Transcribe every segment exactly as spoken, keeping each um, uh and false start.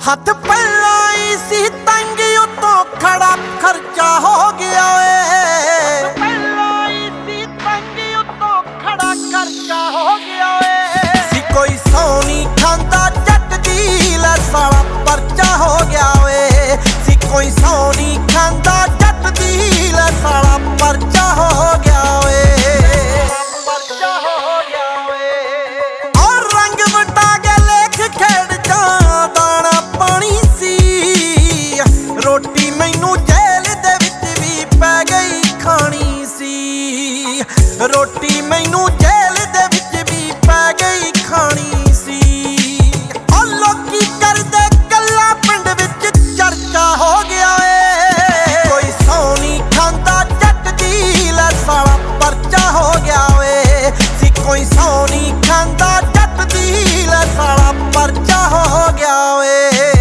हथ पहलाई सी तंग उतों खड़ा खर्चा हो गया वे पहलाई सी तंग उतों खड़ा खर्चा हो गया वे सी कोई सोनी खांदा जट दी लै साला परचा हो गया वे सी कोई सोनी खांदा जट दी लै साला परचा हो गया वे परचा हो गया वे और रंग वटा के लेख खेड़ जा दाना पानी सी रोटी मैनू जेल दे विच भी पै गई खानी सी रोटी मैनू जेल दे विच भी पै गई खानी सी और लोकी करदे गल्लां पिंड विच चर्चा हो गया वे कोई सोनी खांदा जट दी लै साला परचा हो गया वे सी कोई सोनी खांदा जट दी लै साला परचा हो गया वे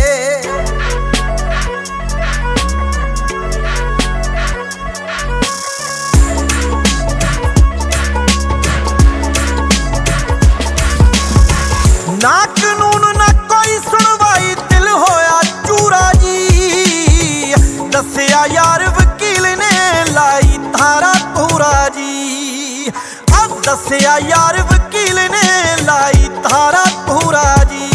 ना कानून ना कोई सुनवाई दिल होया चूरा जी दसिया यार वकील ने लाई धारा पूरा जी अब दसिया यार वकील ने लाई धारा पूरा जी